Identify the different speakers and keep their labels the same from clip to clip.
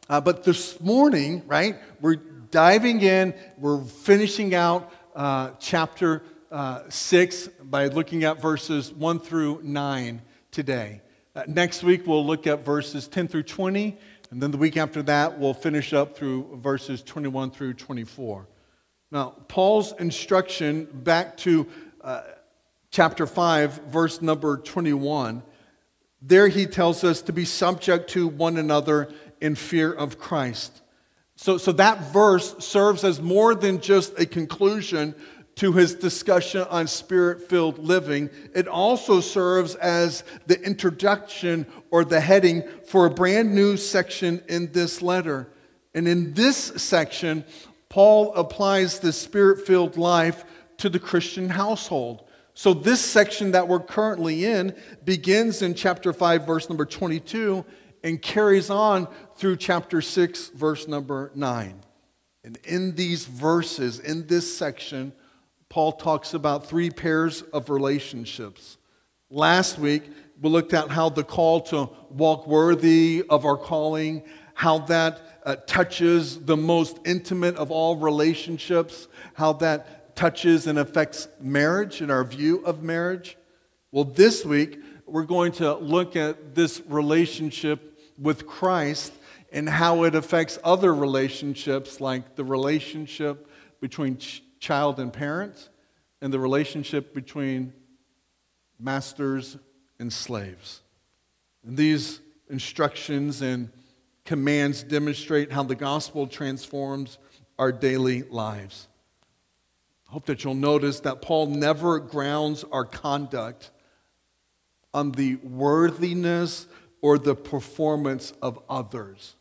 Speaker 1: But this morning, right, we're diving in, we're finishing out chapter 6 by looking at verses 1 through 9 today. Next week, we'll look at verses 10 through 20, and then the week after that, we'll finish up through verses 21 through 24. Now, Paul's instruction back to chapter 5, verse number 21, there he tells us to be subject to one another in fear of Christ. So that verse serves as more than just a conclusion to his discussion on spirit-filled living. It also serves as the introduction or the heading for a brand new section in this letter. And in this section, Paul applies the spirit-filled life to the Christian household. So this section that we're currently in begins in chapter 5, verse number 22, and carries on through chapter 6, verse number 9. And in these verses, in this section, Paul talks about 3 pairs of relationships. Last week, we looked at how the call to walk worthy of our calling, how that touches the most intimate of all relationships, how that touches and affects marriage and our view of marriage. Well, this week, we're going to look at this relationship with Christ and how it affects other relationships, like the relationship between child and parent, and the relationship between masters and slaves. And these instructions and commands demonstrate how the gospel transforms our daily lives. I hope that you'll notice that Paul never grounds our conduct on the worthiness or the performance of others.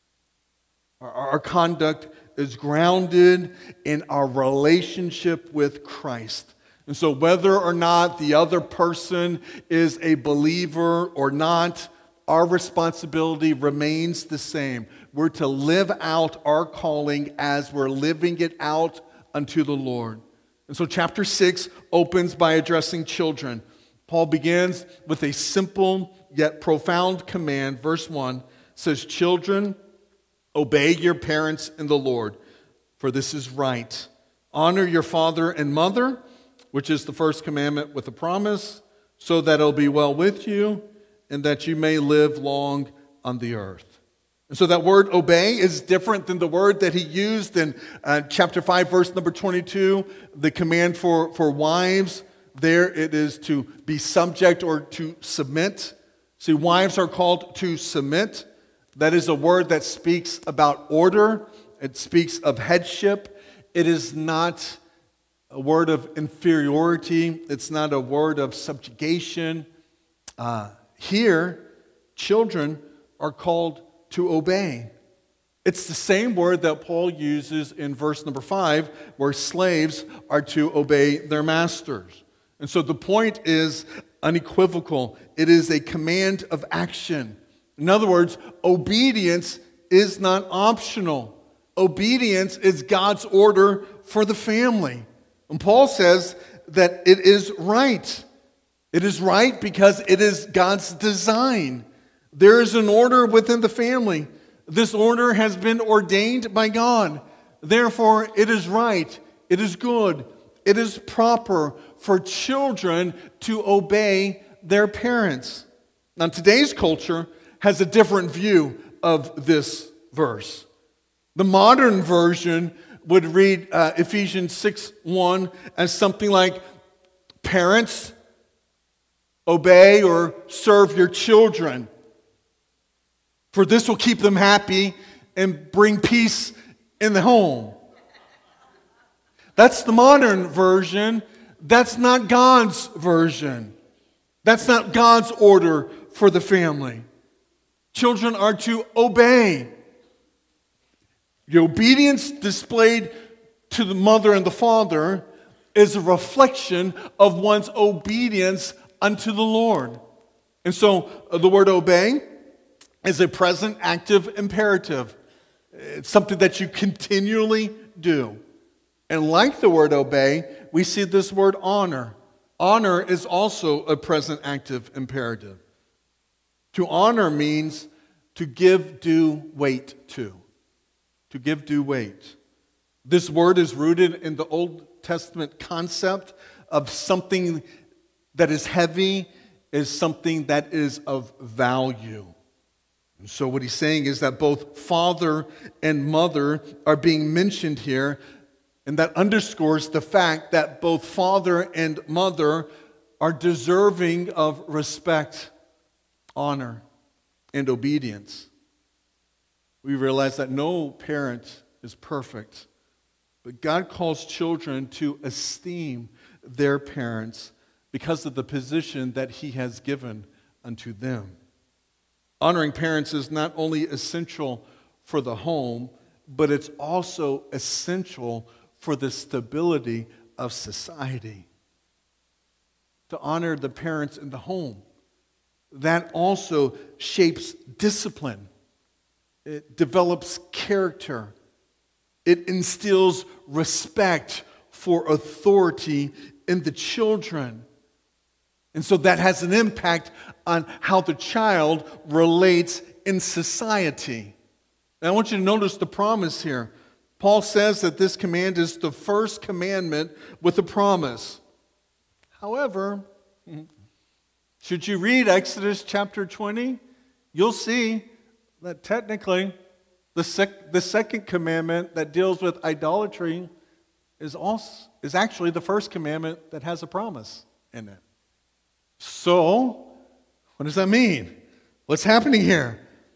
Speaker 1: Our conduct is grounded in our relationship with Christ. And so whether or not the other person is a believer or not, our responsibility remains the same. We're to live out our calling as we're living it out unto the Lord. And so chapter 6 opens by addressing children. Paul begins with a simple yet profound command. Verse 1 says, "Children, obey your parents in the Lord, for this is right. Honor your father and mother," which is the first commandment with a promise, "so that it'll be well with you and that you may live long on the earth." And so that word obey is different than the word that he used in chapter 5, verse number 22, the command for wives. There it is to be subject or to submit. See, wives are called to submit. That is a word that speaks about order. It speaks of headship. It is not a word of inferiority. It's not a word of subjugation. Here, children are called to obey. It's the same word that Paul uses in verse number 5, where slaves are to obey their masters. And so the point is unequivocal. It is a command of action. In other words, obedience is not optional. Obedience is God's order for the family. And Paul says that it is right. It is right because it is God's design. There is an order within the family. This order has been ordained by God. Therefore, it is right. It is good. It is proper for children to obey their parents. Now, today's culture has a different view of this verse. The modern version would read Ephesians 6:1 as something like, "Parents, obey or serve your children, for this will keep them happy and bring peace in the home." That's the modern version. That's not God's version. That's not God's order for the family. Children are to obey. The obedience displayed to the mother and the father is a reflection of one's obedience unto the Lord. And so the word obey is a present active imperative. It's something that you continually do. And like the word obey, we see this word honor. Honor is also a present active imperative. To honor means To give due weight to. To give due weight. This word is rooted in the Old Testament concept of something that is heavy is something that is of value. And so what he's saying is that both father and mother are being mentioned here, and that underscores the fact that both father and mother are deserving of respect, honor, and obedience. We realize that no parent is perfect, but God calls children to esteem their parents because of the position that He has given unto them. Honoring parents is not only essential for the home, but it's also essential for the stability of society. To honor the parents in the home, that also shapes discipline. It develops character. It instills respect for authority in the children. And so that has an impact on how the child relates in society. And I want you to notice the promise here. Paul says that this command is the first commandment with a promise. However, should you read Exodus chapter 20, you'll see that technically the second commandment that deals with idolatry is actually the first commandment that has a promise in it. So, what does that mean? What's happening here?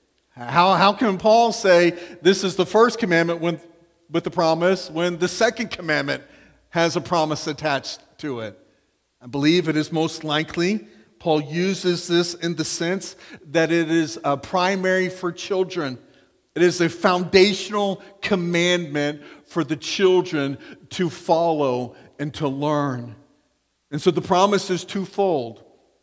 Speaker 1: How can Paul say this is the first commandment with the promise when the second commandment has a promise attached to it? I believe it is most likely Paul uses this in the sense that it is primary for children. It is a foundational commandment for the children to follow and to learn. And so the promise is twofold.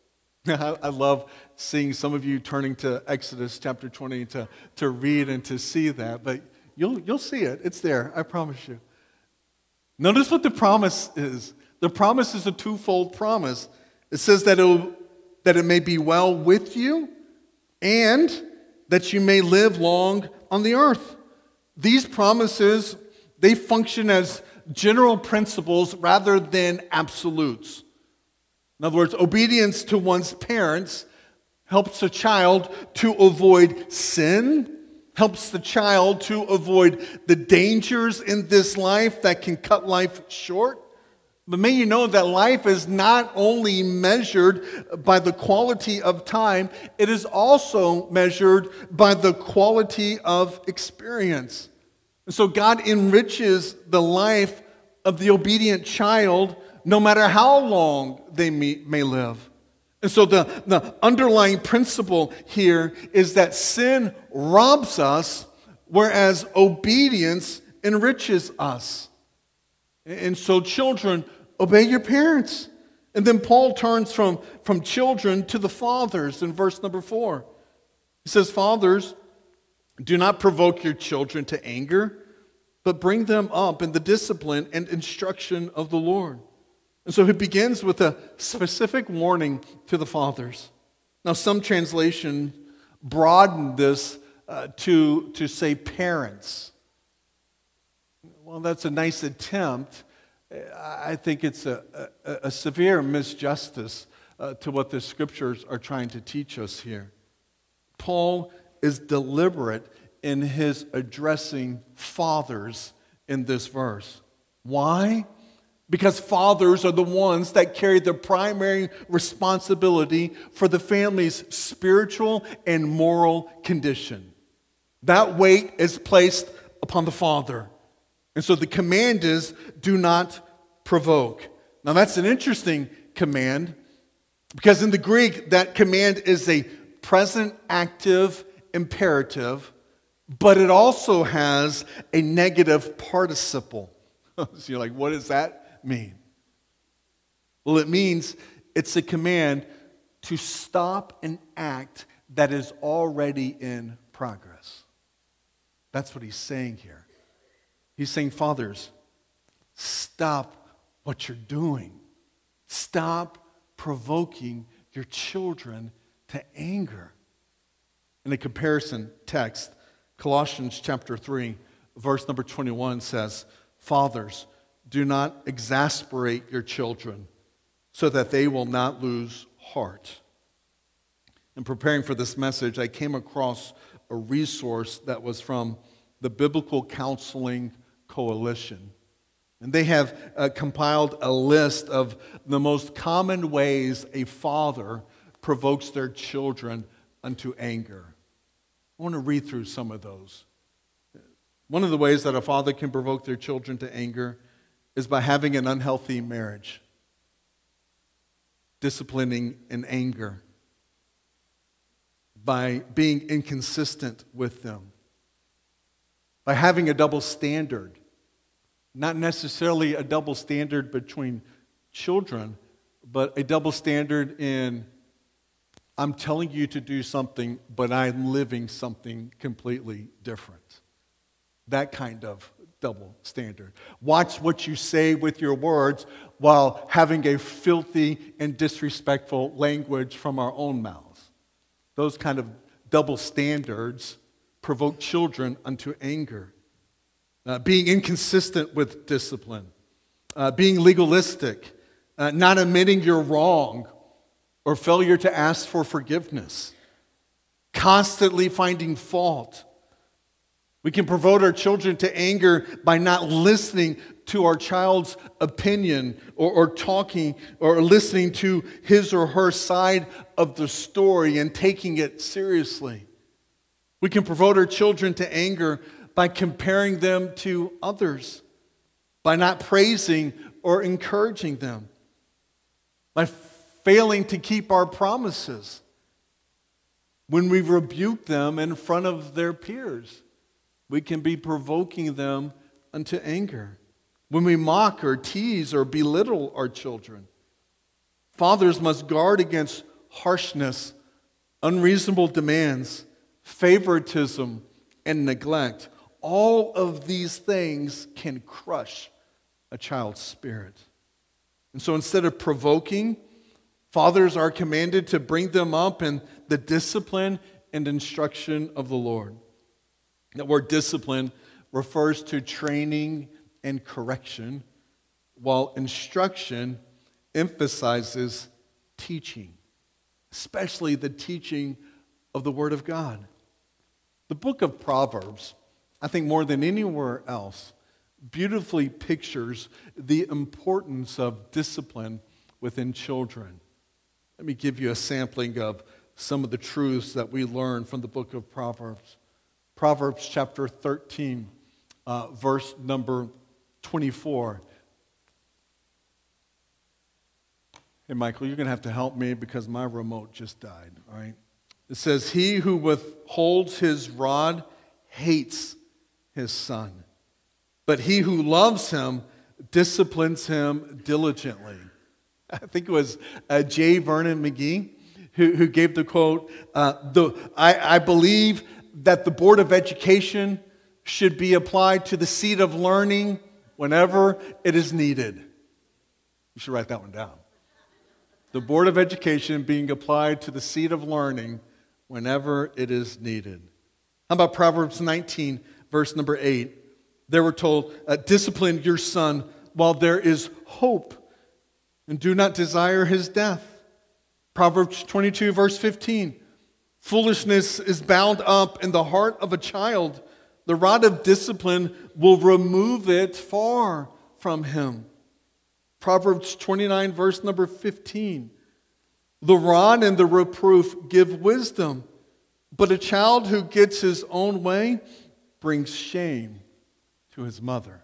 Speaker 1: I love seeing some of you turning to Exodus chapter 20 to read and to see that, but you'll see it. It's there, I promise you. Notice what the promise is. The promise is a twofold promise. It says that it may be well with you and that you may live long on the earth. These promises, they function as general principles rather than absolutes. In other words, obedience to one's parents helps a child to avoid sin, helps the child to avoid the dangers in this life that can cut life short. But may you know that life is not only measured by the quality of time, it is also measured by the quality of experience. And so God enriches the life of the obedient child no matter how long they may live. And so the underlying principle here is that sin robs us, whereas obedience enriches us. And so children, obey your parents. And then Paul turns from children to the fathers in verse number 4. He says, fathers, do not provoke your children to anger, but bring them up in the discipline and instruction of the Lord. And so he begins with a specific warning to the fathers. Now, some translations broaden this to say parents. Well, that's a nice attempt. I think it's a severe misjustice to what the scriptures are trying to teach us here. Paul is deliberate in his addressing fathers in this verse. Why? Because fathers are the ones that carry the primary responsibility for the family's spiritual and moral condition. That weight is placed upon the father. And so the command is, do not provoke. Now that's an interesting command because in the Greek, that command is a present active imperative, but it also has a negative participle. So you're like, what does that mean? Well, it means it's a command to stop an act that is already in progress. That's what he's saying here. He's saying, fathers, stop what you're doing. Stop provoking your children to anger. In a comparison text, Colossians chapter 3, verse number 21 says, "Fathers, do not exasperate your children so that they will not lose heart." In preparing for this message, I came across a resource that was from the Biblical Counseling Coalition. And they have compiled a list of the most common ways a father provokes their children unto anger. I want to read through some of those. One of the ways that a father can provoke their children to anger is by having an unhealthy marriage, disciplining in anger, by being inconsistent with them, by having a double standard. Not necessarily a double standard between children, but a double standard in, I'm telling you to do something, but I'm living something completely different. That kind of double standard. Watch what you say with your words while having a filthy and disrespectful language from our own mouths. Those kind of double standards provoke children unto anger. Being inconsistent with discipline, being legalistic, not admitting you're wrong, or failure to ask for forgiveness, constantly finding fault. We can provoke our children to anger by not listening to our child's opinion or talking or listening to his or her side of the story and taking it seriously. We can provoke our children to anger by comparing them to others, by not praising or encouraging them, by failing to keep our promises when we rebuke them in front of their peers. We can be provoking them unto anger. When we mock or tease or belittle our children. Fathers must guard against harshness, unreasonable demands, favoritism, and neglect. All of these things can crush a child's spirit. And so instead of provoking, fathers are commanded to bring them up in the discipline and instruction of the Lord. The word discipline refers to training and correction, while instruction emphasizes teaching, especially the teaching of the Word of God. The book of Proverbs, I think more than anywhere else, beautifully pictures the importance of discipline within children. Let me give you a sampling of some of the truths that we learn from the book of Proverbs. Proverbs chapter 13, verse number 24. Hey, Michael, you're going to have to help me because my remote just died, all right? It says, "He who withholds his rod hates his son, but he who loves him disciplines him diligently." I think it was J. Vernon McGee who gave the quote, I believe that the Board of Education should be applied to the seat of learning whenever it is needed. You should write that one down. The Board of Education being applied to the seat of learning whenever it is needed. How about Proverbs 19, verse number 8? They were told, discipline your son while there is hope, and do not desire his death. Proverbs 22, verse 15. Foolishness is bound up in the heart of a child. The rod of discipline will remove it far from him. Proverbs 29, verse number 15. The rod and the reproof give wisdom, but a child who gets his own way brings shame to his mother.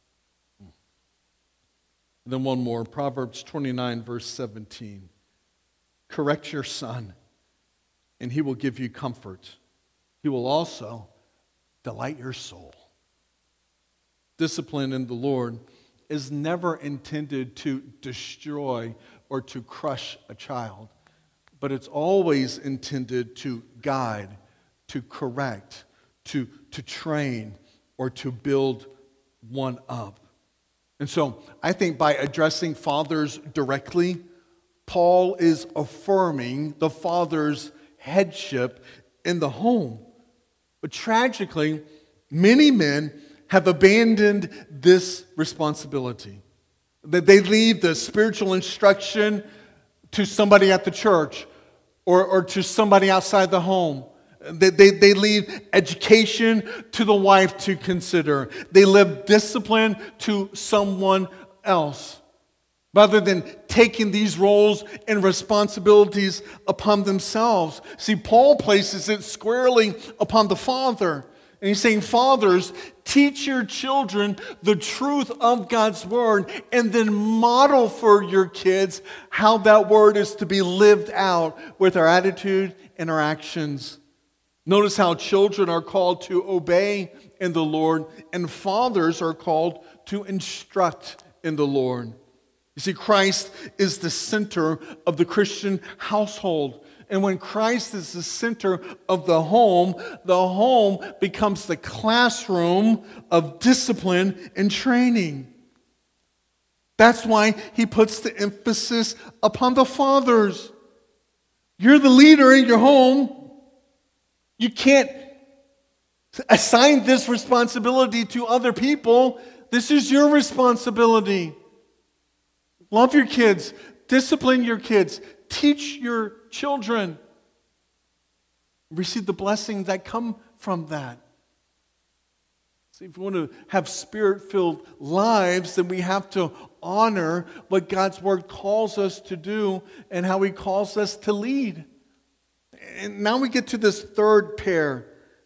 Speaker 1: And then one more, Proverbs 29, verse 17. Correct your son, and he will give you comfort. He will also delight your soul. Discipline in the Lord is never intended to destroy or to crush a child, but it's always intended to guide, to correct, to train, or to build one up. And so I think by addressing fathers directly, Paul is affirming the father's headship in the home. But tragically, many men have abandoned this responsibility. That they leave the spiritual instruction to somebody at the church or to somebody outside the home. They leave education to the wife to consider. They leave discipline to someone else, rather than taking these roles and responsibilities upon themselves. See, Paul places it squarely upon the father. And he's saying, fathers, teach your children the truth of God's word, and then model for your kids how that word is to be lived out with our attitude and our actions. Notice how children are called to obey in the Lord, and fathers are called to instruct in the Lord. You see, Christ is the center of the Christian household. And when Christ is the center of the home becomes the classroom of discipline and training. That's why he puts the emphasis upon the fathers. You're the leader in your home. You can't assign this responsibility to other people. This is your responsibility. Love your kids. Discipline your kids. Teach your children. Receive the blessings that come from that. See, if we want to have spirit-filled lives, then we have to honor what God's word calls us to do and how he calls us to lead. And now we get to this third pair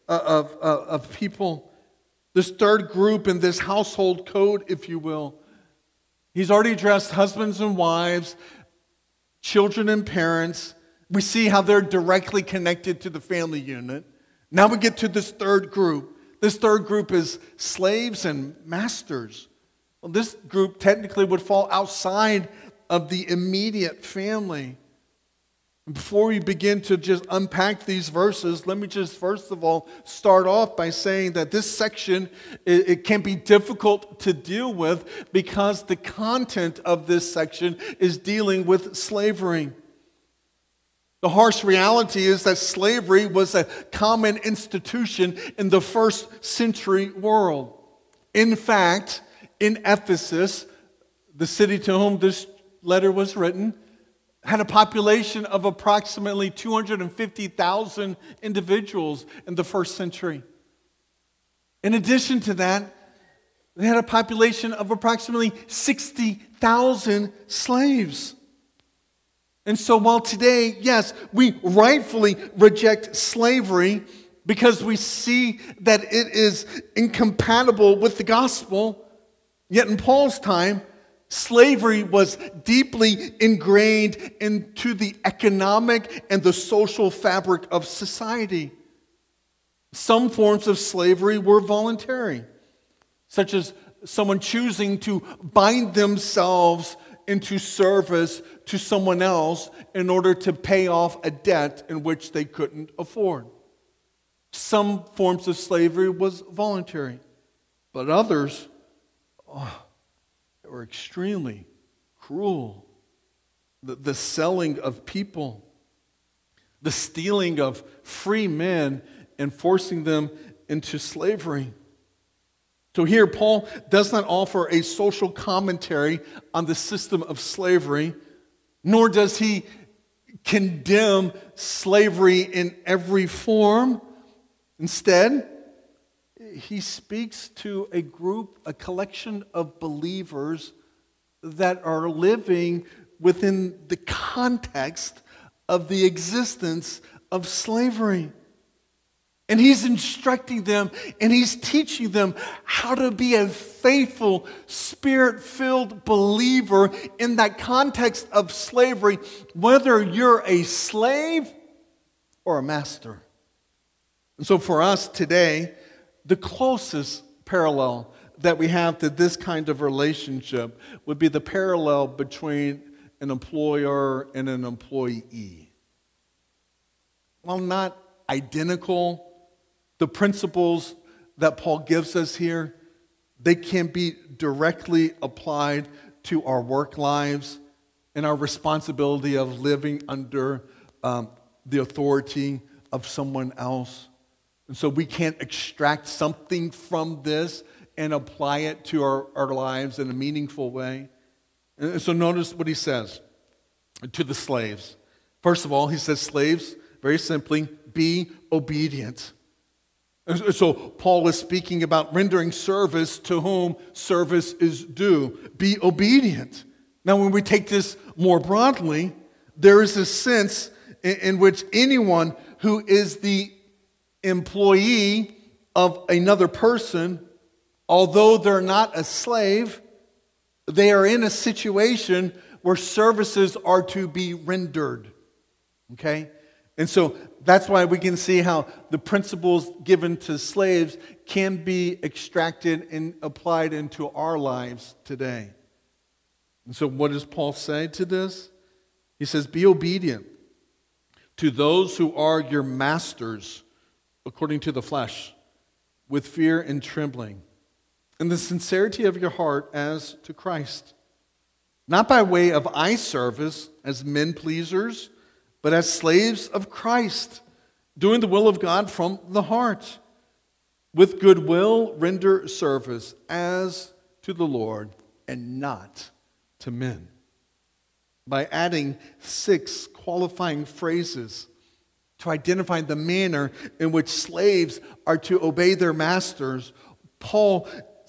Speaker 1: of people, this third group in this household code, if you will. He's already addressed husbands and wives, children and parents. We see how they're directly connected to the family unit. Now we get to this third group. This third group is slaves and masters. Well, this group technically would fall outside of the immediate family. Before we begin to just unpack these verses, let me just first of all start off by saying that this section, it can be difficult to deal with because the content of this section is dealing with slavery. The harsh reality is that slavery was a common institution in the first century world. In fact, in Ephesus, the city to whom this letter was written, had a population of approximately 250,000 individuals in the first century. In addition to that, they had a population of approximately 60,000 slaves. And so while today, yes, we rightfully reject slavery because we see that it is incompatible with the gospel, yet in Paul's time, slavery was deeply ingrained into the economic and the social fabric of society. Some forms of slavery were voluntary, such as someone choosing to bind themselves into service to someone else in order to pay off a debt in which they couldn't afford. Some forms of slavery was voluntary, but others were extremely cruel. The selling of people, the stealing of free men and forcing them into slavery. So here, Paul does not offer a social commentary on the system of slavery, nor does he condemn slavery in every form. Instead, he speaks to a group, a collection of believers that are living within the context of the existence of slavery. And he's instructing them and he's teaching them how to be a faithful, spirit-filled believer in that context of slavery, whether you're a slave or a master. And so for us today, the closest parallel that we have to this kind of relationship would be the parallel between an employer and an employee. While not identical, the principles that Paul gives us here, they can be directly applied to our work lives and our responsibility of living under the authority of someone else. And so we can't extract something from this and apply it to our lives in a meaningful way. And so notice what he says to the slaves. First of all, he says, slaves, very simply, be obedient. So Paul is speaking about rendering service to whom service is due. Be obedient. Now, when we take this more broadly, there is a sense in which anyone who is the employee of another person, although they're not a slave, they are in a situation where services are to be rendered. Okay? And so that's why we can see how the principles given to slaves can be extracted and applied into our lives today. And so what does Paul say to this? He says, be obedient to those who are your masters according to the flesh, with fear and trembling, in the sincerity of your heart as to Christ, not by way of eye service as men pleasers, but as slaves of Christ, doing the will of God from the heart. With goodwill, render service as to the Lord and not to men. By adding 6 qualifying phrases to identify the manner in which slaves are to obey their masters, Paul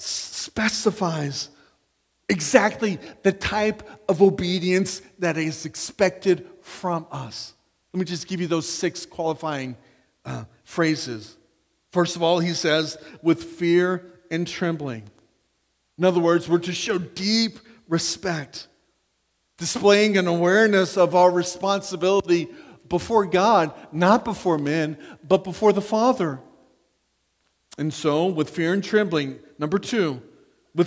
Speaker 1: specifies exactly the type of obedience that is expected from us. Let me just give you those 6 qualifying phrases. First of all, he says, with fear and trembling. In other words, we're to show deep respect, displaying an awareness of our responsibility before God, not before men, but before the Father. And so, with fear and trembling. Number 2, with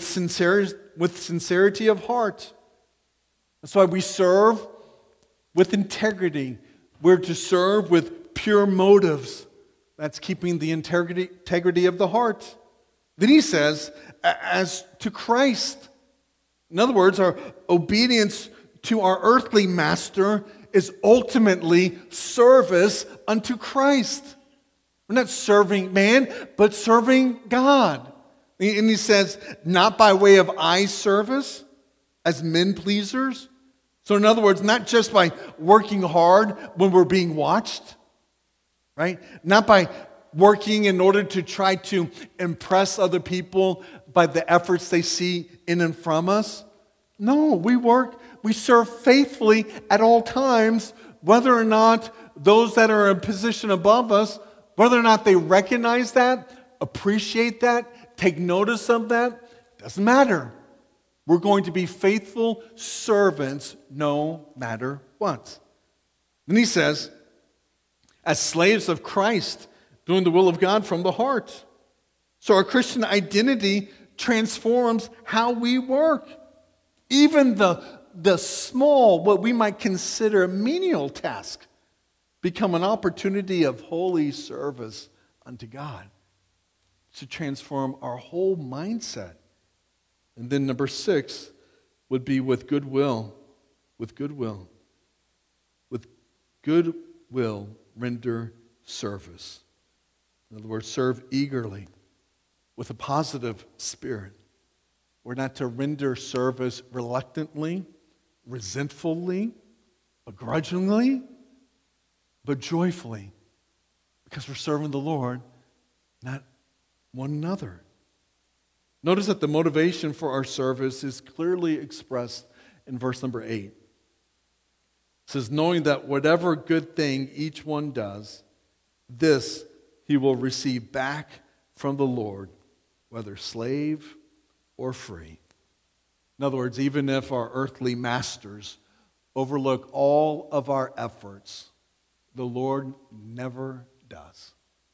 Speaker 1: sincerity of heart. That's why we serve with integrity. We're to serve with pure motives. That's keeping the integrity of the heart. Then he says, as to Christ. In other words, our obedience to our earthly master is ultimately service unto Christ. We're not serving man, but serving God. And he says, not by way of eye service as men pleasers. So in other words, not just by working hard when we're being watched, right? Not by working in order to try to impress other people by the efforts they see in and from us. No, we serve faithfully at all times, whether or not those that are in a position above us, whether or not they recognize that, appreciate that, take notice of that, doesn't matter. We're going to be faithful servants no matter what. Then he says, as slaves of Christ, doing the will of God from the heart. So our Christian identity transforms how we work. Even the small, what we might consider a menial task, become an opportunity of holy service unto God to transform our whole mindset. And then number 6 would be with goodwill. With goodwill. With goodwill, render service. In other words, serve eagerly with a positive spirit. We're not to render service reluctantly, resentfully, begrudgingly, but joyfully, because we're serving the Lord, not one another. Notice that the motivation for our service is clearly expressed in verse number 8. It says, knowing that whatever good thing each one does, this he will receive back from the Lord, whether slave or free. In other words, even if our earthly masters overlook all of our efforts, the Lord never does.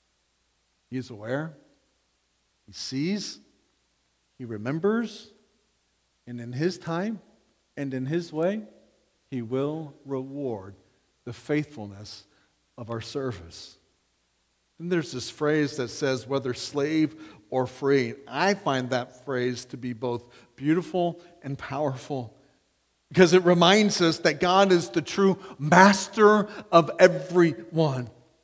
Speaker 1: He is aware, he sees, he remembers, and in his time and in his way, he will reward the faithfulness of our service. And there's this phrase that says, whether slave or free. I find that phrase to be both beautiful and powerful because it reminds us that God is the true master of everyone.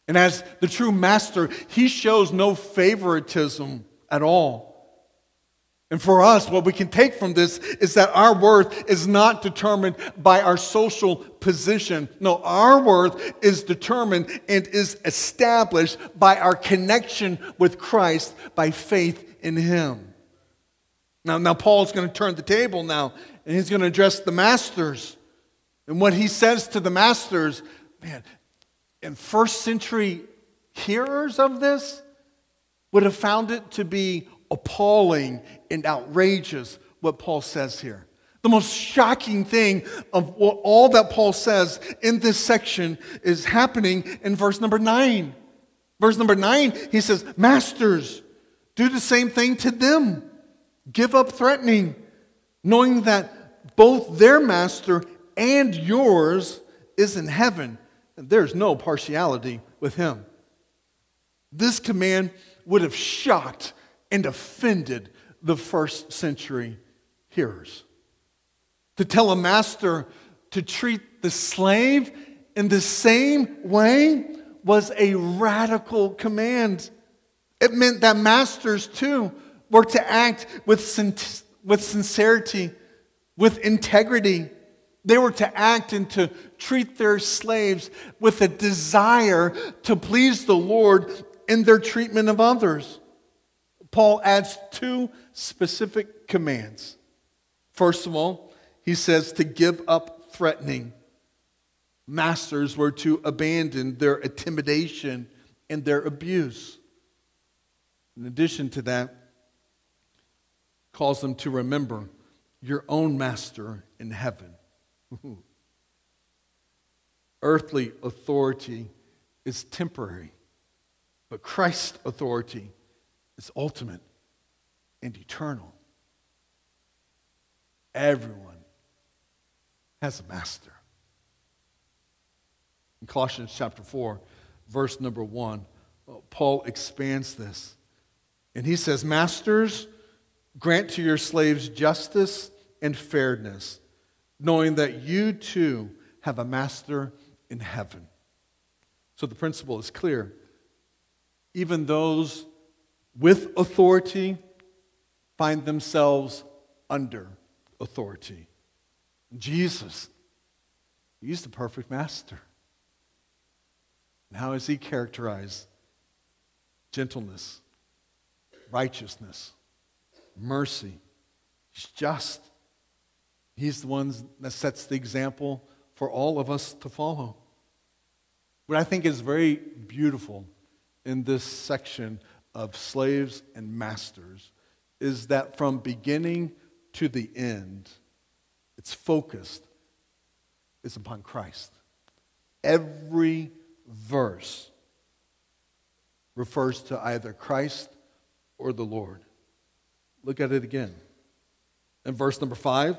Speaker 1: And as the true master, he shows no favoritism at all. And for us, what we can take from this is that our worth is not determined by our social position. No, our worth is determined and is established by our connection with Christ by faith in him. Now Paul's going to turn the table now, and he's going to address the masters. And what he says to the masters, man, and first century hearers of this would have found it to be appalling and outrageous what Paul says here. The most shocking thing of all that Paul says in this section is happening in verse number 9. Verse number 9, he says, "Masters, do the same thing to them. Give up threatening, knowing that both their master and yours is in heaven, and there's no partiality with him." This command would have shocked and offended the first century hearers. To tell a master to treat the slave in the same way was a radical command. It meant that masters too were to act with sincerity, with integrity. They were to act and to treat their slaves with a desire to please the Lord in their treatment of others. Paul adds two specific commands. First of all, he says to give up threatening. Masters were to abandon their intimidation and their abuse. In addition to that, calls them to remember your own master in heaven. Earthly authority is temporary, but Christ's authority is ultimate and eternal. Everyone has a master. In Colossians chapter 4, verse number 1, Paul expands this. And he says, "Masters, grant to your slaves justice and fairness, knowing that you too have a master in heaven." So the principle is clear. Even those with authority find themselves under authority. Jesus, he's the perfect master. And how is he characterized? Gentleness, righteousness, mercy. He's just. He's the one that sets the example for all of us to follow. What I think is very beautiful in this section of slaves and masters is that from beginning to the end, its focused is upon Christ. Every verse refers to either Christ or the Lord. Look at it again. In verse number 5,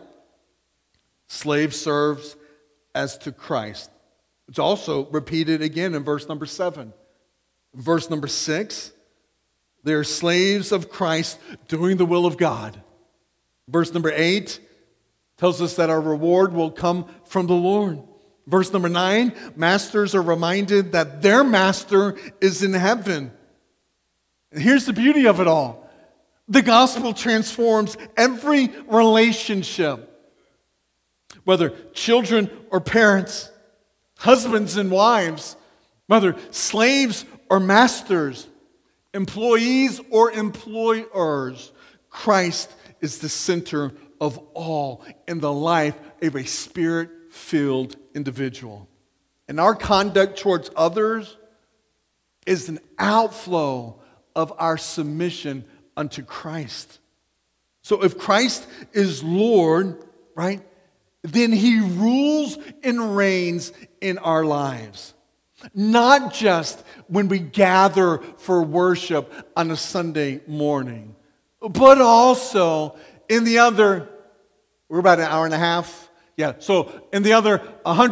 Speaker 1: slave serves as to Christ. It's also repeated again in verse number 7. In verse number 6, they're slaves of Christ doing the will of God. Verse number 8 tells us that our reward will come from the Lord. Verse number 9, masters are reminded that their master is in heaven. And here's the beauty of it all. The gospel transforms every relationship, whether children or parents, husbands and wives, whether slaves or masters, employees or employers. Christ is the center of all in the life of a spirit-filled individual. And our conduct towards others is an outflow of our submission unto Christ. So if Christ is Lord, right, then he rules and reigns in our lives. Not just when we gather for worship on a Sunday morning, but also in the other, we're about an hour and a half. Yeah, so in the other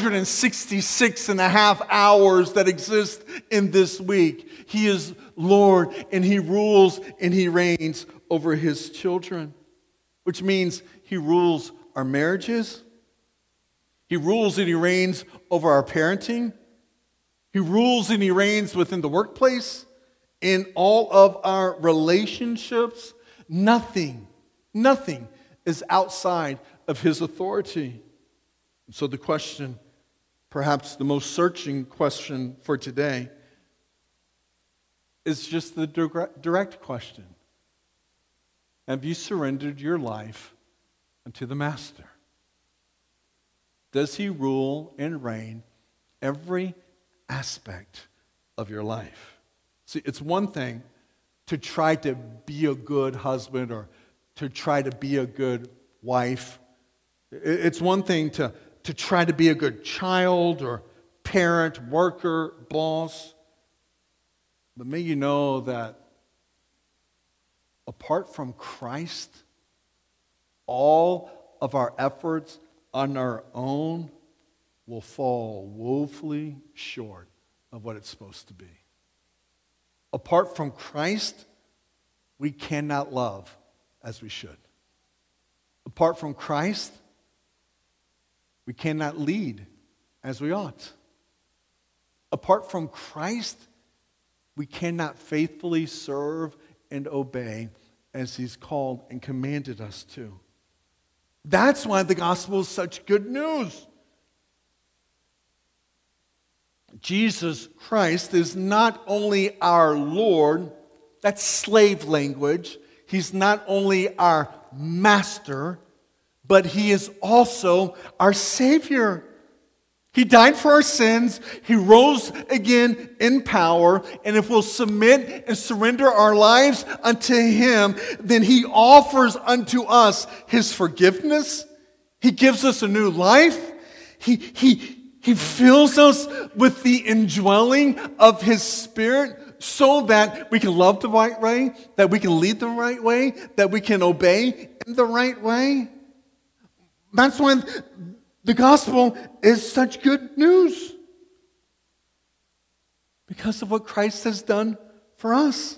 Speaker 1: 166 and a half hours that exist in this week, he is Lord and he rules and he reigns over his children, which means he rules our marriages. He rules and he reigns over our parenting. He He rules and He reigns within the workplace, in all of our relationships. Nothing is outside of His authority. So the question, perhaps the most searching question for today, is just the direct question. Have you surrendered your life unto the Master? Does He rule and reign every aspect of your life? See, it's one thing to try to be a good husband or to try to be a good wife. It's one thing to try to be a good child or parent, worker, boss. But may you know that apart from Christ, all of our efforts on our own will fall woefully short of what it's supposed to be. Apart from Christ, we cannot love as we should. Apart from Christ, we cannot lead as we ought. Apart from Christ, we cannot faithfully serve and obey as He's called and commanded us to. That's why the gospel is such good news. Jesus Christ is not only our Lord, that's slave language. He's not only our master, but He is also our Savior. He died for our sins. He rose again in power. And if we'll submit and surrender our lives unto Him, then He offers unto us His forgiveness. He gives us a new life. He fills us with the indwelling of His Spirit so that we can love the right way, that we can lead the right way, that we can obey in the right way. That's why the gospel is such good news. Because of what Christ has done for us.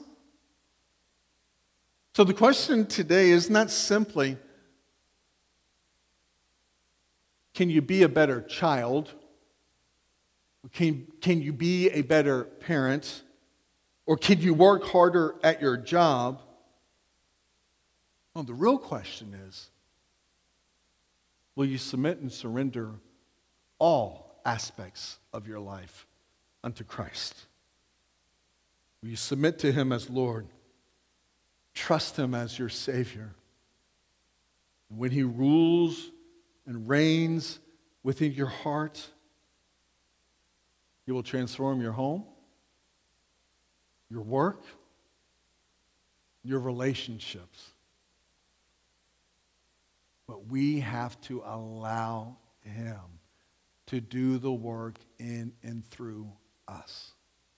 Speaker 1: So the question today is not simply, can you be a better child? Can you be a better parent? Or can you work harder at your job? Well, the real question is, will you submit and surrender all aspects of your life unto Christ? Will you submit to Him as Lord? Trust Him as your Savior. And when He rules and reigns within your heart, He will transform your home, your work, your relationships. But we have to allow Him to do the work in and through us.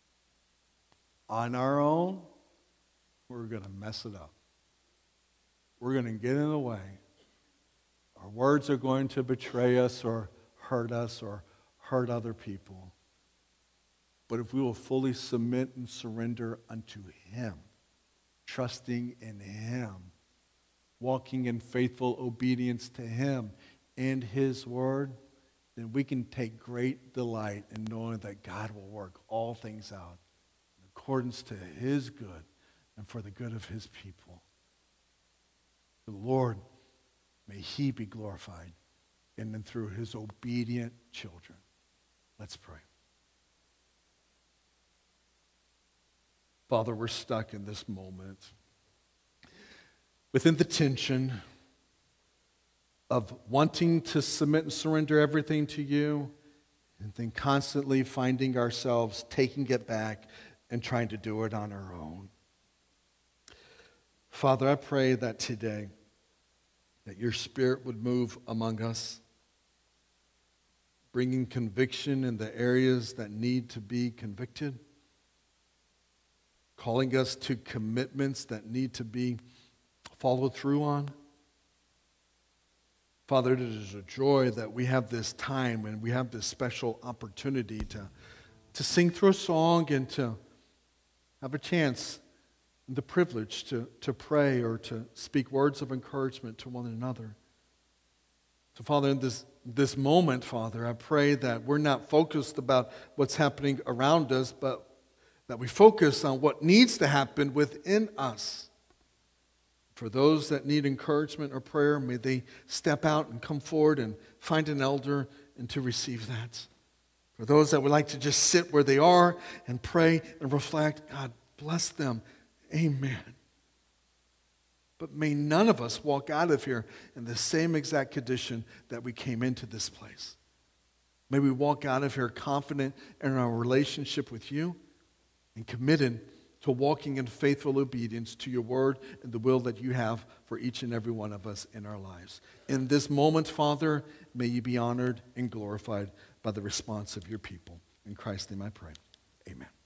Speaker 1: On our own, we're going to mess it up. We're going to get in the way. Our words are going to betray us or hurt other people. But if we will fully submit and surrender unto Him, trusting in Him, walking in faithful obedience to Him and His Word, then we can take great delight in knowing that God will work all things out in accordance to His good and for the good of His people. The Lord, may He be glorified in and through His obedient children. Let's pray. Father, we're stuck in this moment within the tension of wanting to submit and surrender everything to You, and then constantly finding ourselves taking it back and trying to do it on our own. Father, I pray that today that Your Spirit would move among us, bringing conviction in the areas that need to be convicted, calling us to commitments that need to be followed through on. Father, it is a joy that we have this time and we have this special opportunity to sing through a song and to have a chance and the privilege to pray or to speak words of encouragement to one another. So, Father, in this this moment, Father, I pray that we're not focused about what's happening around us, but that we focus on what needs to happen within us. For those that need encouragement or prayer, may they step out and come forward and find an elder and to receive that. For those that would like to just sit where they are and pray and reflect, God bless them. Amen. But may none of us walk out of here in the same exact condition that we came into this place. May we walk out of here confident in our relationship with you and committed to walking in faithful obedience to your word and the will that you have for each and every one of us in our lives. In this moment, Father, may you be honored and glorified by the response of your people. In Christ's name I pray. Amen.